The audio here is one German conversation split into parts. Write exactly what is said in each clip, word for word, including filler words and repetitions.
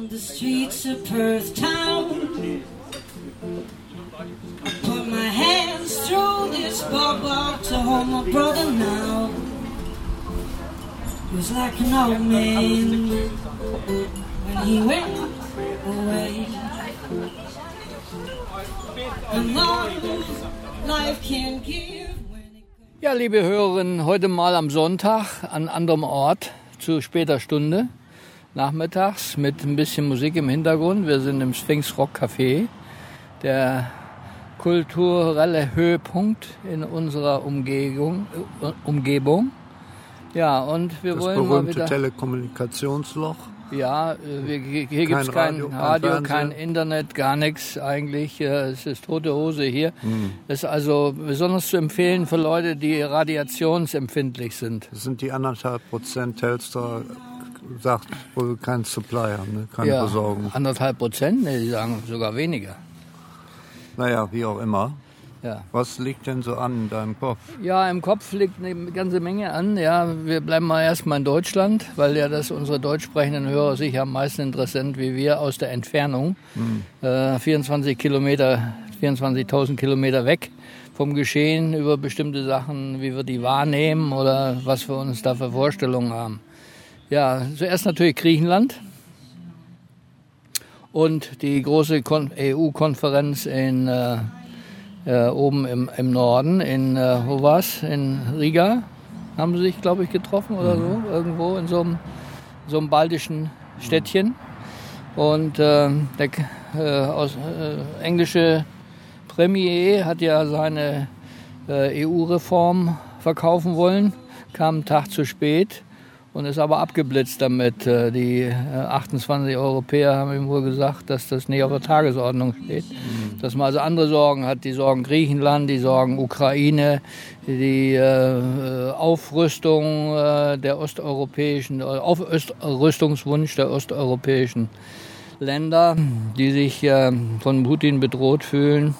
the streets of Perth town. I put my hands through this bubble to hold my brother now. He was like an old man when he went away. And long life can give. Ja, liebe Hörerinnen, heute mal am Sonntag an anderem Ort zu später Stunde, nachmittags mit ein bisschen Musik im Hintergrund. Wir sind im Sphinx Rock Café, der kulturelle Höhepunkt in unserer Umgebung. Äh, Umgebung. Ja, und wir das wollen mal wieder... Das berühmte Telekommunikationsloch. Ja, wir, hier gibt es kein Radio, Radio kein, kein Internet, gar nichts eigentlich. Es ist tote Hose hier. Hm. Das ist also besonders zu empfehlen für Leute, die radiationsempfindlich sind. Das sind die anderthalb Prozent. Telstra sagt wohl kein Supplier, ne? Keine ja, Versorgung. Anderthalb Prozent? Ne, die sagen sogar weniger. Naja, wie auch immer. Ja. Was liegt denn so an in deinem Kopf? Ja, im Kopf liegt eine ganze Menge an. Ja, wir bleiben mal erstmal in Deutschland, weil ja das unsere deutsch sprechenden Hörer sicher am meisten interessant wie wir aus der Entfernung. Hm. Äh, vierundzwanzig Kilometer, vierundzwanzigtausend Kilometer weg vom Geschehen über bestimmte Sachen, wie wir die wahrnehmen oder was wir uns da für Vorstellungen haben. Ja, zuerst natürlich Griechenland und die große Kon- E U-Konferenz in äh, Äh, oben im, im Norden, in, äh, wo war's? In Riga haben sie sich, glaube ich, getroffen oder mhm. so, irgendwo in so einem, so einem baltischen Städtchen. Und äh, der äh, aus, äh, englische Premier hat ja seine äh, E U-Reform verkaufen wollen, kam einen Tag zu spät und ist aber abgeblitzt damit. Äh, die äh, achtundzwanzig Europäer haben ihm wohl gesagt, dass das nicht auf der Tagesordnung steht. Mhm. Dass man also andere Sorgen hat, die Sorgen Griechenland, die Sorgen Ukraine, die äh, Aufrüstung äh, der osteuropäischen, Aufrüstungswunsch der osteuropäischen Länder, die sich äh, von Putin bedroht fühlen.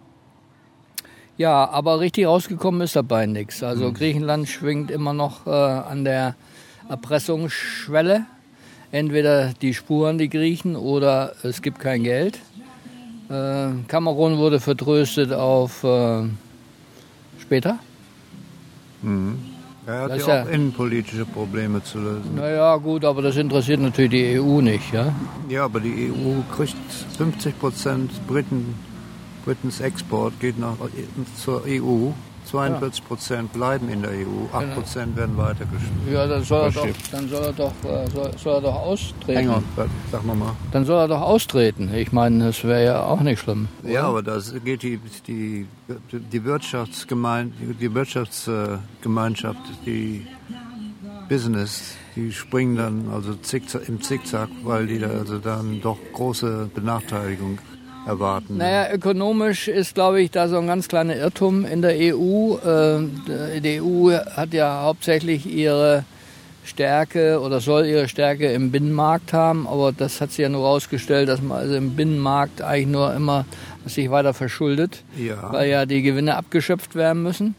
Ja, aber richtig rausgekommen ist dabei nichts. Also mhm. Griechenland schwingt immer noch äh, an der Erpressungsschwelle. Entweder die Spuren, die Griechen, oder es gibt kein Geld. Äh, Kamerun wurde vertröstet auf äh, später. Mhm. Er hat das ja auch ja innenpolitische Probleme zu lösen. Naja, gut, aber das interessiert natürlich die E U nicht, ja? Ja, aber die E U kriegt fünfzig Prozent Briten, Britens Export geht nach, zur E U. zweiundvierzig Prozent bleiben in der E U, acht Prozent werden weitergeschickt. Ja, dann soll er doch, dann soll er doch, soll, soll er doch austreten. Enger, sag mal mal. Dann soll er doch austreten. Ich meine, das wäre ja auch nicht schlimm. Oder? Ja, aber da geht die, die, die, Wirtschaftsgemein, die Wirtschaftsgemeinschaft, die Business, die springen dann also zickzack, im Zickzack, weil die da also dann doch große Benachteiligung erwarten. Naja, ökonomisch ist, glaube ich, da so ein ganz kleiner Irrtum in der E U. Die E U hat ja hauptsächlich ihre Stärke oder soll ihre Stärke im Binnenmarkt haben, aber das hat sich ja nur herausgestellt, dass man also im Binnenmarkt eigentlich nur immer sich weiter verschuldet, ja. weil ja die Gewinne abgeschöpft werden müssen.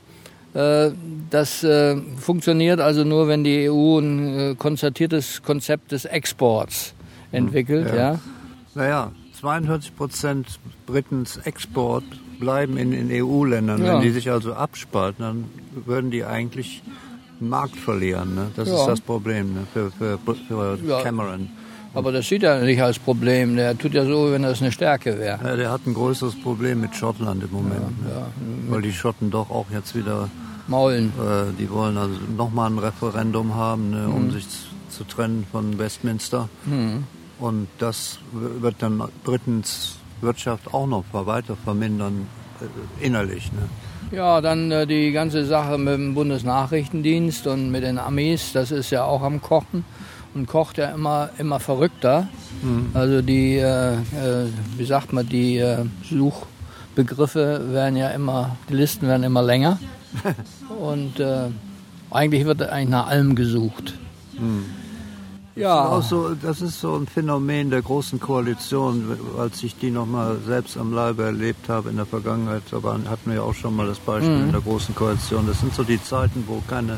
Das funktioniert also nur, wenn die E U ein konzertiertes Konzept des Exports entwickelt. Ja. Ja. Naja, zweiundvierzig Prozent Britens Export bleiben in den E U-Ländern. Ja. Wenn die sich also abspalten, dann würden die eigentlich den Markt verlieren. Ne? Das ja. ist das Problem, ne? für, für, für ja. Cameron. Aber das sieht er nicht als Problem. Der tut ja so, wenn das eine Stärke wäre. Ja, der hat ein größeres Problem mit Schottland im Moment. Ja, ne? ja. Weil die Schotten doch auch jetzt wieder maulen. Äh, die wollen also nochmal ein Referendum haben, ne, um mhm. sich zu trennen von Westminster. Mhm. Und das wird dann Britens Wirtschaft auch noch weiter vermindern, äh, innerlich. Ne? Ja, dann äh, die ganze Sache mit dem Bundesnachrichtendienst und mit den Amis, das ist ja auch am Kochen und kocht ja immer, immer verrückter. Mhm. Also die, äh, äh, wie sagt man, die äh, Suchbegriffe werden ja immer, die Listen werden immer länger. Und äh, eigentlich wird eigentlich nach allem gesucht. Mhm. Ja. Das ist, so, das ist so ein Phänomen der großen Koalition, als ich die noch mal selbst am Leibe erlebt habe in der Vergangenheit. Aber hatten wir ja auch schon mal das Beispiel mhm. in der großen Koalition. Das sind so die Zeiten, wo keine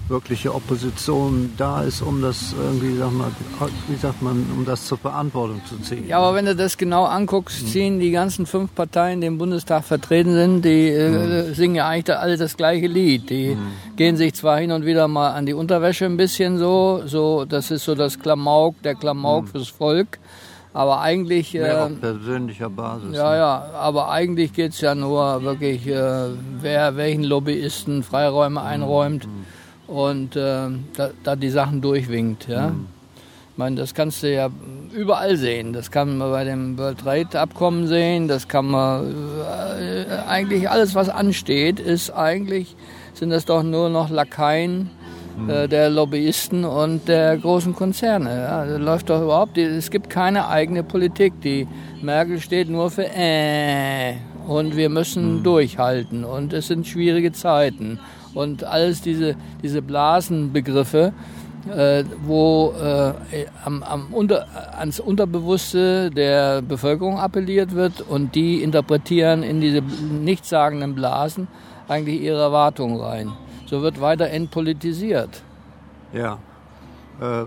wirkliche Opposition da ist, um das irgendwie, sag mal, wie sagt man, um das zur Verantwortung zu ziehen. Ja, aber wenn du das genau anguckst, ziehen die ganzen fünf Parteien, die im Bundestag vertreten sind, die äh, mhm. singen ja eigentlich alle das gleiche Lied. Die mhm. gehen sich zwar hin und wieder mal an die Unterwäsche ein bisschen so, so das ist so das Klamauk, der Klamauk mhm. fürs Volk. Aber eigentlich... Mehr äh, auf persönlicher Basis. Ja, ne? ja, aber eigentlich geht's ja nur wirklich, äh, wer welchen Lobbyisten Freiräume einräumt mhm. und äh, da, da die Sachen durchwinkt. Ja? Mhm. Ich meine, das kannst du ja überall sehen. Das kann man bei dem World Trade Abkommen sehen. Das kann man äh, eigentlich alles, was ansteht, ist eigentlich, sind das doch nur noch Lakaien äh, der Lobbyisten und der großen Konzerne. Ja? Das läuft doch überhaupt, es gibt keine eigene Politik. Die Merkel steht nur für äh und wir müssen mhm. durchhalten und es sind schwierige Zeiten. Und alles diese, diese Blasenbegriffe, äh, wo äh, am, am unter, ans Unterbewusste der Bevölkerung appelliert wird und die interpretieren in diese nichtssagenden Blasen eigentlich ihre Erwartungen rein. So wird weiter entpolitisiert. Ja. Äh,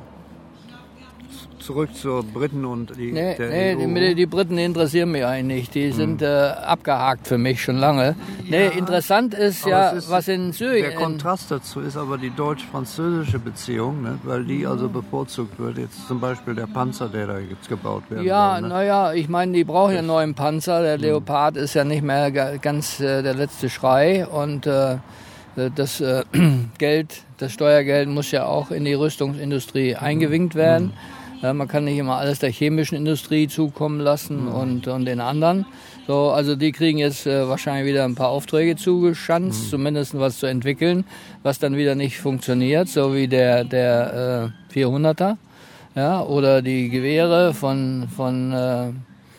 zurück zur Briten und die, nee, der nee, E U. Die, die Briten interessieren mich eigentlich nicht. Die sind hm. äh, abgehakt für mich schon lange. Ja, nee, interessant ist ja, ist, was in Syrien... Der Kontrast dazu ist aber die deutsch-französische Beziehung, ne? Weil die also bevorzugt wird. Jetzt zum Beispiel der Panzer, der da jetzt gebaut werden ja, soll. Ja, naja, ich meine, die brauchen ja einen neuen Panzer. Der Leopard hm. ist ja nicht mehr ganz äh, der letzte Schrei. Und äh, das äh, Geld, das Steuergeld muss ja auch in die Rüstungsindustrie eingewinkt werden. Hm. Ja, man kann nicht immer alles der chemischen Industrie zukommen lassen mhm. und, und den anderen. So, also die kriegen jetzt äh, wahrscheinlich wieder ein paar Aufträge zugeschanzt, mhm. zumindest was zu entwickeln, was dann wieder nicht funktioniert, so wie der, der äh, vierhunderter. Ja, oder die Gewehre von... von äh,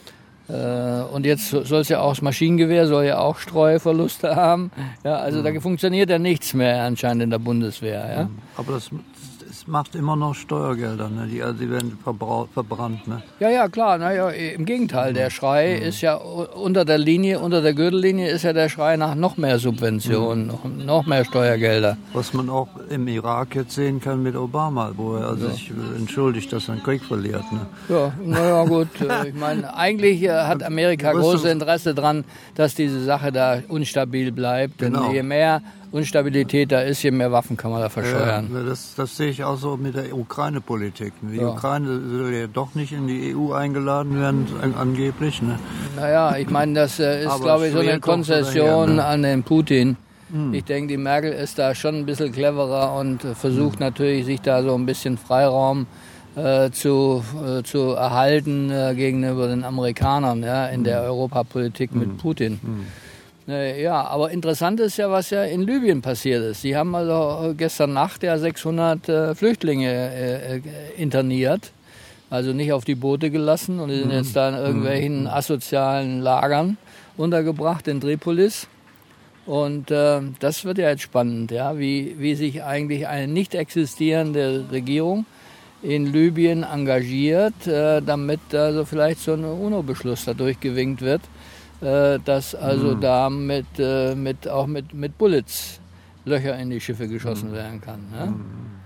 äh, und jetzt soll es ja auch, das Maschinengewehr soll ja auch Streuverluste haben. Ja, also mhm. da funktioniert ja nichts mehr anscheinend in der Bundeswehr. Ja? Aber das... macht immer noch Steuergelder, ne? die, also die werden verbrannt. Ne? Ja, ja, klar. Na ja, im Gegenteil, der Schrei mhm. ist ja unter der Linie, unter der Gürtellinie ist ja der Schrei nach noch mehr Subventionen, mhm. noch, noch mehr Steuergelder. Was man auch im Irak jetzt sehen kann mit Obama, wo er also ja. sich entschuldigt, dass er einen Krieg verliert. Ne? Ja, naja gut. Ich meine, eigentlich hat Amerika großes Interesse daran, dass diese Sache da instabil bleibt. Denn genau. je mehr Unstabilität da ist, je mehr Waffen kann man da verscheuern. Ja, das, das sehe ich auch so mit der Ukraine-Politik. Die ja. Ukraine soll ja doch nicht in die E U eingeladen werden, angeblich. Ne? Naja, ich meine, das äh, ist, glaube ich, so eine Konzession ne? an den Putin. Hm. Ich denke, die Merkel ist da schon ein bisschen cleverer und äh, versucht hm. natürlich, sich da so ein bisschen Freiraum äh, zu, äh, zu erhalten äh, gegenüber den Amerikanern ja, in hm. der Europapolitik hm. mit Putin. Hm. Ja, aber interessant ist ja, was ja in Libyen passiert ist. Sie haben also gestern Nacht ja sechshundert äh, Flüchtlinge äh, interniert, also nicht auf die Boote gelassen und die sind jetzt da in irgendwelchen asozialen Lagern untergebracht in Tripolis. Und äh, das wird ja jetzt spannend, ja, wie, wie sich eigentlich eine nicht existierende Regierung in Libyen engagiert, äh, damit also vielleicht so ein UNO-Beschluss dadurch gewinkt wird. Dass also mhm. da mit, äh, mit, auch mit, mit Bullets Löcher in die Schiffe geschossen mhm. werden kann. Ne? Mhm.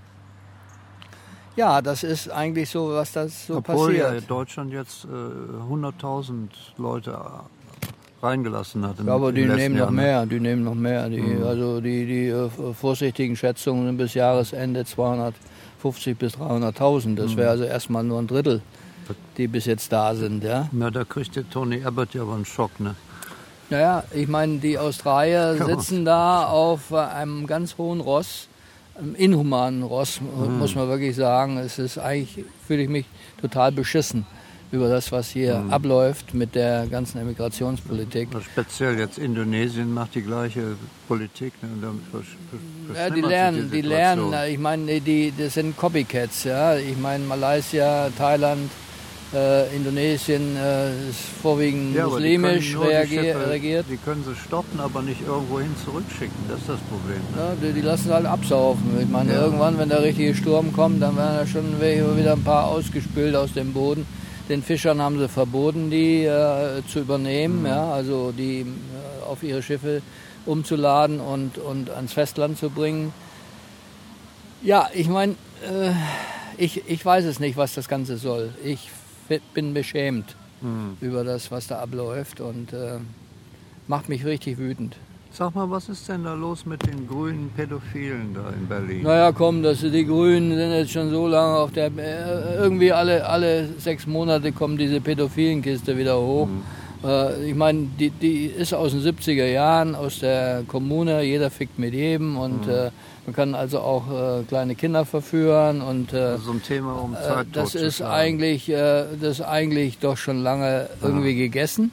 Ja, das ist eigentlich so, was das so Obwohl passiert. Obwohl ja Deutschland jetzt äh, hunderttausend Leute reingelassen hat. Ja, aber die nehmen noch Jahren. mehr, die nehmen noch mehr. Die, mhm. Also die, die äh, vorsichtigen Schätzungen sind bis Jahresende zweihundertfünfzig bis dreihunderttausend. Das wäre also erstmal nur ein Drittel, die bis jetzt da sind, ja. Na, da kriegt der Tony Abbott ja aber einen Schock, ne? Naja, ich meine, die Australier sitzen da auf einem ganz hohen Ross, einem inhumanen Ross, mhm. muss man wirklich sagen. Es ist eigentlich, fühle ich mich total beschissen über das, was hier mhm. abläuft mit der ganzen Emigrationspolitik. Speziell jetzt Indonesien macht die gleiche Politik. Ne? Ja, die lernen, die, die lernen. Ich meine, die, das sind Copycats, ja. Ich meine, Malaysia, Thailand, Äh, Indonesien äh, ist vorwiegend ja, muslimisch reagier, die regiert. Die können sie stoppen, aber nicht irgendwo hin zurückschicken. Das ist das Problem. Ne? Ja, die, die lassen halt absaufen. Ich meine, ja. irgendwann, wenn der richtige Sturm kommt, dann werden ja schon wieder ein paar ausgespült aus dem Boden. Den Fischern haben sie verboten, die äh, zu übernehmen, mhm. ja, also die äh, auf ihre Schiffe umzuladen und, und ans Festland zu bringen. Ja, ich meine, äh, ich, ich weiß es nicht, was das Ganze soll. Ich bin beschämt hm. über das, was da abläuft und äh, macht mich richtig wütend. Sag mal, was ist denn da los mit den grünen Pädophilen da in Berlin? Naja, komm, das, die Grünen sind jetzt schon so lange auf der... Äh, irgendwie alle, alle sechs Monate kommt diese Pädophilenkiste wieder hoch. Mhm. Äh, ich meine, die, die ist aus den siebziger Jahren, aus der Kommune, jeder fickt mit jedem und mhm. äh, man kann also auch äh, kleine Kinder verführen. Und, äh, also so ein Thema, um Zeit äh, das ist eigentlich, äh, das ist eigentlich doch schon lange irgendwie Aha. gegessen.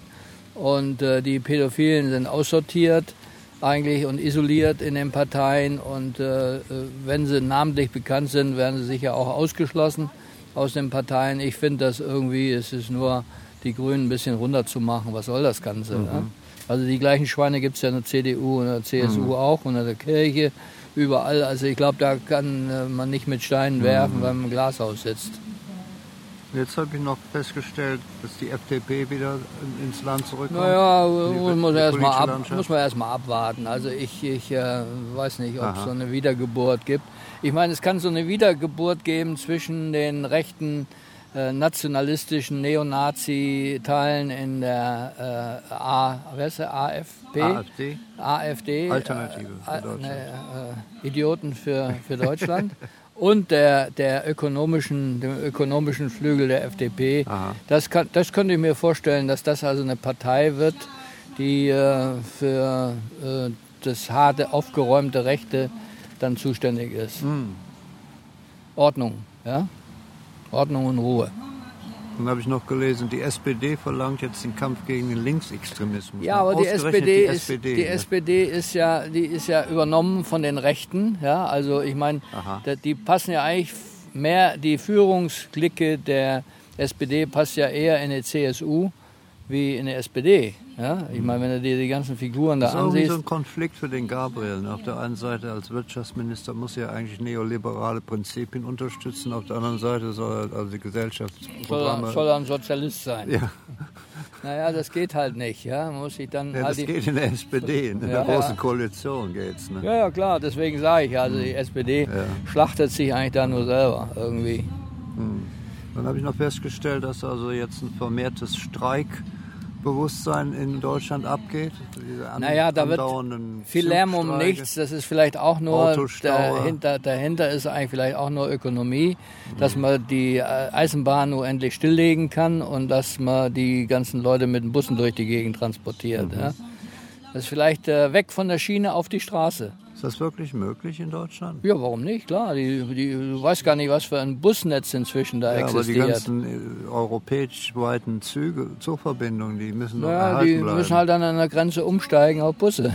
Und äh, die Pädophilen sind aussortiert. Eigentlich und isoliert in den Parteien und äh, wenn sie namentlich bekannt sind, werden sie sicher auch ausgeschlossen aus den Parteien. Ich finde das irgendwie, es ist nur die Grünen ein bisschen runterzumachen. Was soll das Ganze? Mhm. Ja? Also die gleichen Schweine gibt es ja in der C D U und in der C S U mhm. auch und in der Kirche, überall. Also ich glaube, da kann äh, man nicht mit Steinen werfen, mhm. wenn man im Glashaus sitzt. Jetzt habe ich noch festgestellt, dass die F D P wieder ins Land zurückkommt. Naja, muss man erstmal ab, muss man erst mal abwarten. Also ich, ich äh, weiß nicht, ob es so eine Wiedergeburt gibt. Ich meine, es kann so eine Wiedergeburt geben zwischen den rechten äh, nationalistischen Neonazi-Teilen in der äh, A, was ist der, A F P? AfD? AfD. Alternative für äh, Deutschland. Äh, Idioten für, für Deutschland. Und der, der ökonomischen, dem ökonomischen Flügel der F D P. Das, kann, das könnte ich mir vorstellen, dass das also eine Partei wird, die äh, für äh, das harte, aufgeräumte Rechte dann zuständig ist. Mhm. Ordnung, ja? Ordnung und Ruhe. Dann habe ich noch gelesen, die S P D verlangt jetzt den Kampf gegen den Linksextremismus. Ja, aber die S P D, die, ist, S P D, die ne? S P D ist ja, die ist ja übernommen von den Rechten. Ja, also ich meine, die passen ja eigentlich mehr, die Führungsklicke der S P D passt ja eher in die C S U wie in der S P D. Ja? Ich meine, wenn du dir die ganzen Figuren da ansiehst... Das ist so ein Konflikt für den Gabriel. Auf der einen Seite als Wirtschaftsminister muss er eigentlich neoliberale Prinzipien unterstützen, auf der anderen Seite soll er also die Gesellschaftsprogramme... Soll, soll er ein Sozialist sein. Ja. Naja, das geht halt nicht. Ja? Man muss sich dann ja, halt das die, geht in der S P D, in der ja, großen ja. Koalition geht's. Ne? Ja, ja, klar, deswegen sage ich, also die S P D ja. schlachtet sich eigentlich da nur selber irgendwie. Hm. Dann habe ich noch festgestellt, dass also jetzt ein vermehrtes Streikbewusstsein in Deutschland abgeht. Diese an, naja, da wird viel Lärm um nichts. Das ist vielleicht auch nur, dahinter, dahinter ist eigentlich vielleicht auch nur Ökonomie, dass man die Eisenbahn nur endlich stilllegen kann und dass man die ganzen Leute mit den Bussen durch die Gegend transportiert. Mhm. Ja. Das ist vielleicht äh, weg von der Schiene auf die Straße. Ist das wirklich möglich in Deutschland? Ja, warum nicht? Klar, die, die, du weißt gar nicht, was für ein Busnetz inzwischen da ja, existiert. Aber die ganzen äh, europäisch weiten Züge, Zugverbindungen, die müssen doch ja, erhalten die bleiben. müssen halt dann an der Grenze umsteigen auf Busse.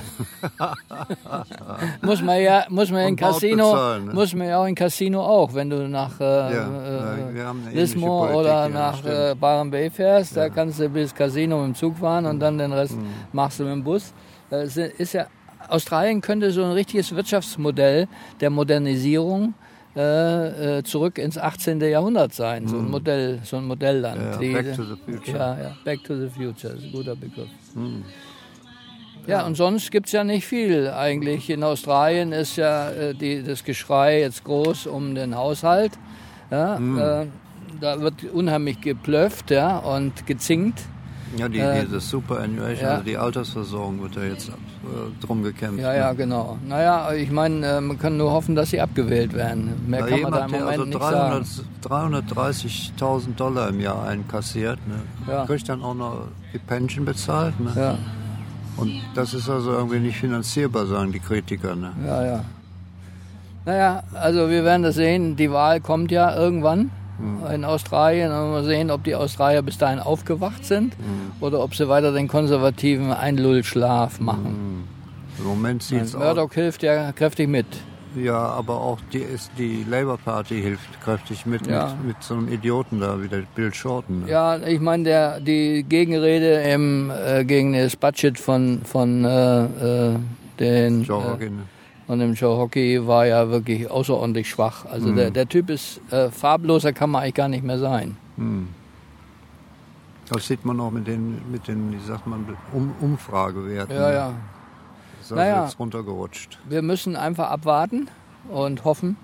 muss man ja, muss man in Casino, bezahlen, ne? muss man ja auch in Casino auch, wenn du nach äh, ja, äh, Lismore oder ja, nach äh, Byron Bay fährst, ja. da kannst du bis Casino mit dem Zug fahren und dann den Rest mhm. machst du mit dem Bus. Das ist ja Australien könnte so ein richtiges Wirtschaftsmodell der Modernisierung äh, zurück ins achtzehnten Jahrhundert sein. Mm. So ein Modell, so ein Modellland. Ja, Die, back to the future. Ja, ja, back to the future, ist ein guter Begriff. Mm. Ja, ja, und sonst gibt es ja nicht viel eigentlich. In Australien ist ja äh, die, das Geschrei jetzt groß um den Haushalt. Ja, mm. äh, da wird unheimlich geplöfft, ja, und gezinkt. Ja, die, äh, diese Superannuation, ja. also die Altersversorgung wird ja jetzt äh, drum gekämpft. Ja, ja, genau. Naja, ich meine, äh, man kann nur hoffen, dass sie abgewählt werden. Mehr Na, kann man da im Moment also nicht sagen. dreihundertdreißigtausend Dollar im Jahr einkassiert, ne? Ja. Kriegt dann auch noch die Pension bezahlt, ne? Ja. Und das ist also irgendwie nicht finanzierbar, sagen die Kritiker, ne? Ja, ja. Naja, also wir werden das sehen. Die Wahl kommt ja irgendwann. In Australien und mal sehen, ob die Australier bis dahin aufgewacht sind mhm. oder ob sie weiter den konservativen Einlullschlaf machen. Mhm. Im Moment sieht es aus. Murdoch hilft ja kräftig mit. Ja, aber auch die, ist, die Labour Party hilft kräftig mit, ja. mit, mit so einem Idioten da, wie der Bill Shorten. Ne? Ja, ich meine, die Gegenrede im, äh, gegen das Budget von, von äh, äh, den... Joe Rogan, ne? Und dem Joe Hockey war ja wirklich außerordentlich schwach. Also mm. der, der Typ ist äh, farbloser, kann man eigentlich gar nicht mehr sein. Mm. Das sieht man auch mit den, mit den wie sagt man, um, Umfragewerten. Ja, ja. Das ist also naja, jetzt runtergerutscht. Wir müssen einfach abwarten und hoffen,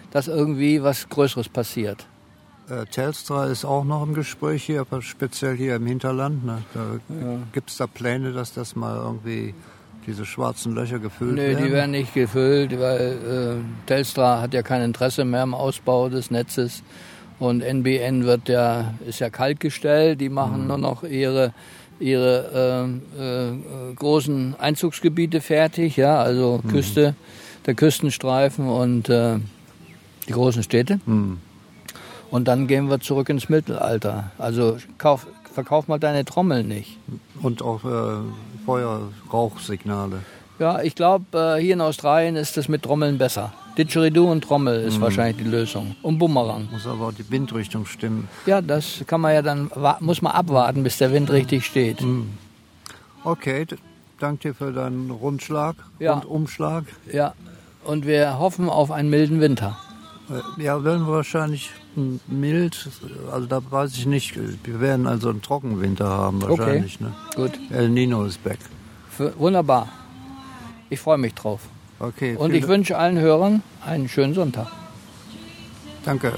dass irgendwie was Größeres passiert. Äh, Telstra ist auch noch im Gespräch hier, aber speziell hier im Hinterland. Ne? Da Ja. gibt es da Pläne, dass das mal irgendwie diese schwarzen Löcher gefüllt Nö, werden? die werden nicht gefüllt, weil äh, Telstra hat ja kein Interesse mehr am Ausbau des Netzes und N B N wird ja, ist ja kaltgestellt, die machen mhm. nur noch ihre, ihre äh, äh, großen Einzugsgebiete fertig, ja, also mhm. Küste, der Küstenstreifen und äh, die großen Städte. Mhm. Und dann gehen wir zurück ins Mittelalter. Also kauf, verkauf mal deine Trommel nicht. Und auch äh, Feuer-Rauchsignale. Ja, ich glaube, äh, hier in Australien ist das mit Trommeln besser. Didgeridoo und Trommel ist mhm. wahrscheinlich die Lösung. Und Bumerang. Muss aber auch die Windrichtung stimmen. Ja, das kann man ja dann, muss man abwarten, bis der Wind richtig steht. Mhm. Okay, danke dir für deinen Rundschlag ja. und Umschlag. Ja, und wir hoffen auf einen milden Winter. Ja, werden wir wahrscheinlich mild, also da weiß ich nicht. Wir werden also einen Trockenwinter haben wahrscheinlich. Okay. Ne? Gut. El Nino ist back. Für, wunderbar. Ich freue mich drauf. Okay. Und ich wünsche allen Hörern einen schönen Sonntag. Danke.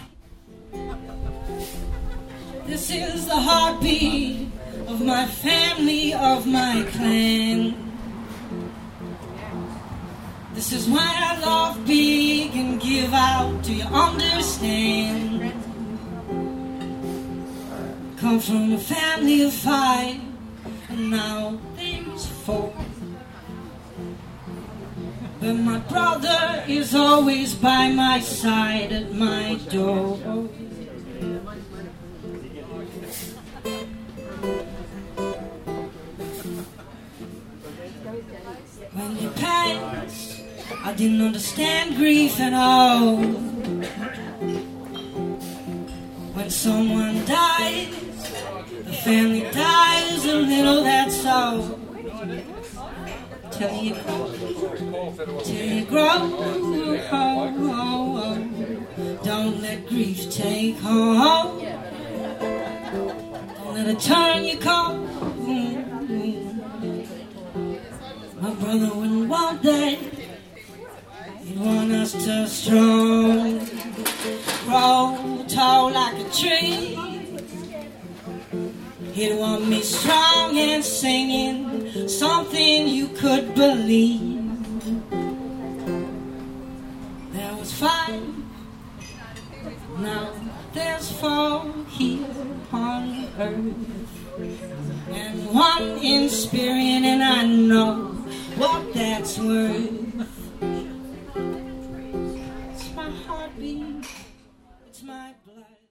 This is the heartbeat of my family, of my clan. This is why I love big and give out, do you understand? Come from a family of five, and now there's four. But my brother is always by my side at my door. When you passed, I didn't understand grief at all. When someone dies, the family dies a little, that's all. Till you grow, till you grow, oh, oh, oh. Don't let grief take hold. Don't let it turn you cold. My brother wouldn't want that. He'd want us to strong, grow tall like a tree. He'd want me strong and singing something you could believe. There was five, now there's four here on earth, and one in spirit, and I know what that's worth. It's my heartbeat, it's my blood.